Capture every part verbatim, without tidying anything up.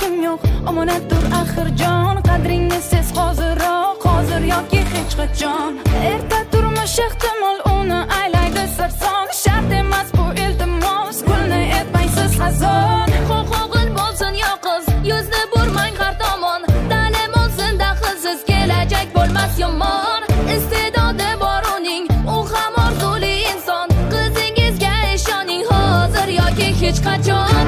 qadring yo'q omonatdir axir jon qadringni siz hoziroq hozir yoki hech qachon erta turmush ehtimol uni aylaydi sarson shart emas bu iltimos kulni etmaysiz hazon Qo'qo'g'il bo'lsin yo qiz yuzni burmang har tomon ta'lim olsin daxlsiz kelajak bo'lmas yomon istedodi bor uning u ham orzuli inson qizingizga ishoning hozir yoki hech qachon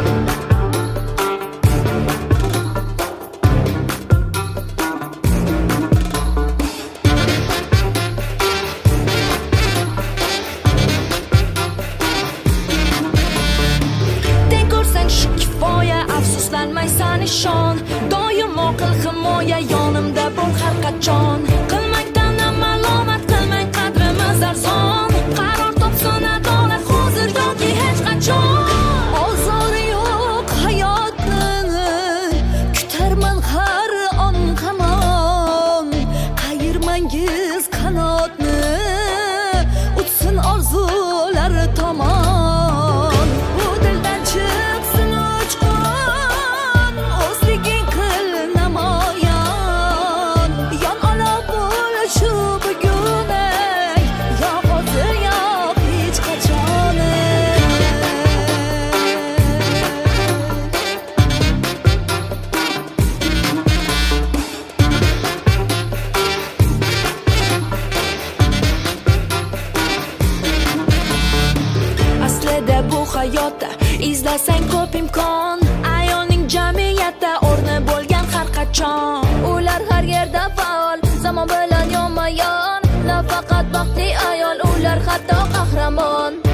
afsuslanmaysan ishon doimo qil himoya yonimda bo'l har qachon qilmakdan malomat qilmang qadrimiz arzon qaror topsin adolat hozir yoki hech qachon ozori yo'q hayotni kutarman har on hamon qayirmangiz qanotni uchsin orzular tomon bu dildan chiqsin hayotda izlasang ko'p imkon ayolning jamiyatda o'rni bo'lgan har qachon ular har yerda faol zamon bilan yonma-yon nafaqat baxtli ayol ular hatto qahramon